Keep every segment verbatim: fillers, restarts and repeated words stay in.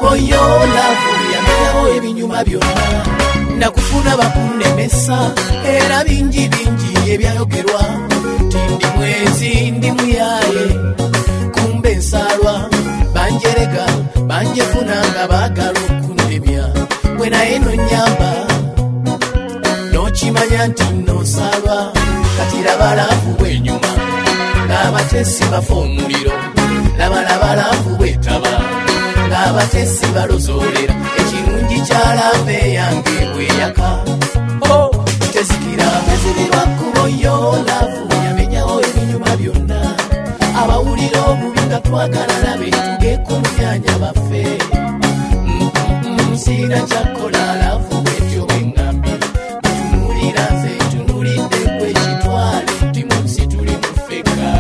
kuboyo lavu yamenyawo ebinyuma byonna nakufuna bakunemesa era bingi bingi ebyayogerwa tindi mwezi ndi muyaye kumbe nsalwa banjerega banjefunanga bagala okundemya bwe naye nonyamba nokimanya nti nosalwa kati laba lavu bwenyuma ng'abatesi bafa omuliro laba laba lavu bwetaba ng'abatesi balozolera ekirungi kyalave yange bweyaka tezikira tezibirwa kuboyo lavu yamenyawo ebinyuma byonna abawulira obubi nga twagalana betugeeko mu myanya baffe sina kyakola lavu bwetyo bwengambye tutunulira nze tunulidde kwekitwale nti munsi tuli mufeka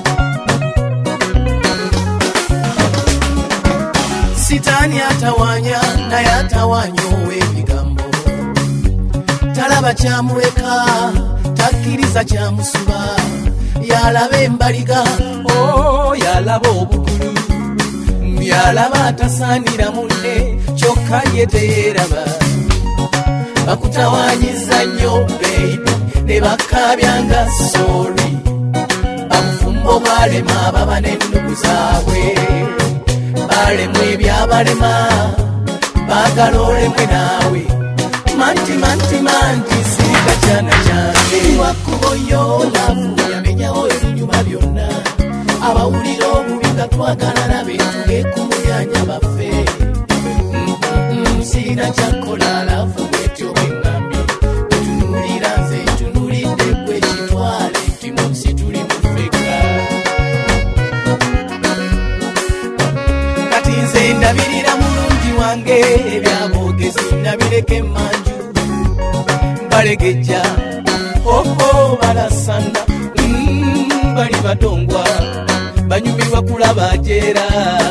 sitaani atawanya naye atawanya ow'ebigambo talaba kyamuleka takkiriza kyamusuba yalaba embaliga oh, yalaba obukulu yalaba atasaanira munne kyokka ye teyeraba bakutawanyiza nnyo baby ne bakabyanga sori bamufumbo balema baba n'ennugu zaabwe balemu ebyabalema baagala olemwe naawe manti manti manti sirika kyana kyange wakuboyo lavu yamenyawo ebinyuma byonna abawulira obubi nga twagalana betugeeko mu myanya baffe sirina kyakola lavu bwetyo bwengambye tutunulira nze tunulidde kwekitwale nti munsi tuli mufeka kati nze ndabirira mulungi wange ebyabogezi nabireka emanju balegejja oho balasana mm, bali batongwa banyumirwa kulaba jeera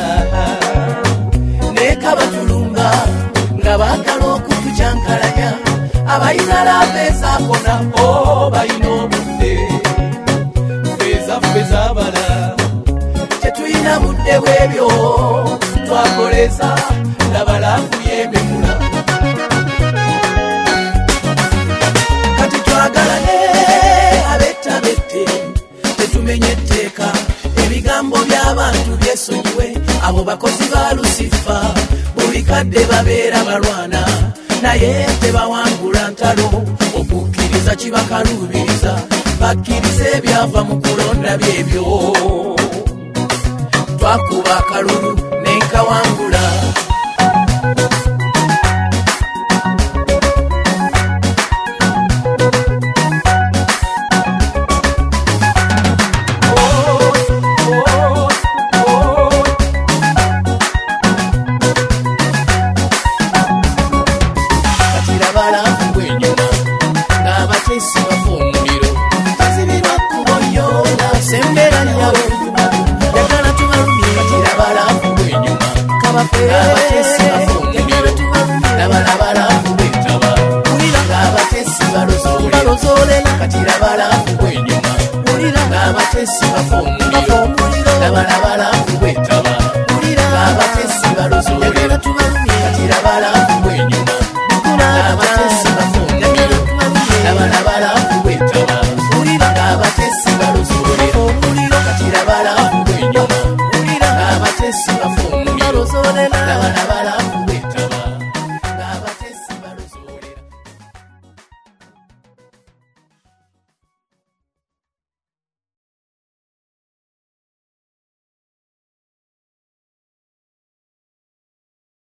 neka batulumba nga baagala okutucyankalanya abayina labeezaakona o balina obudde feeza feeza bala tetulina budde bwebyo twakoleza laba laavu y'ememula kati twagalane abetabette tetumenye etteeka ebigambo by'abantu byesonyiwe abo bakozi ba lusifa buli kadde babeera balwana naye tebawangula ntalo okukkiriza kibakaluubiriza bakkiriza ebyava mu kulonda byebyo twakuba akalulu nenkawangula Bala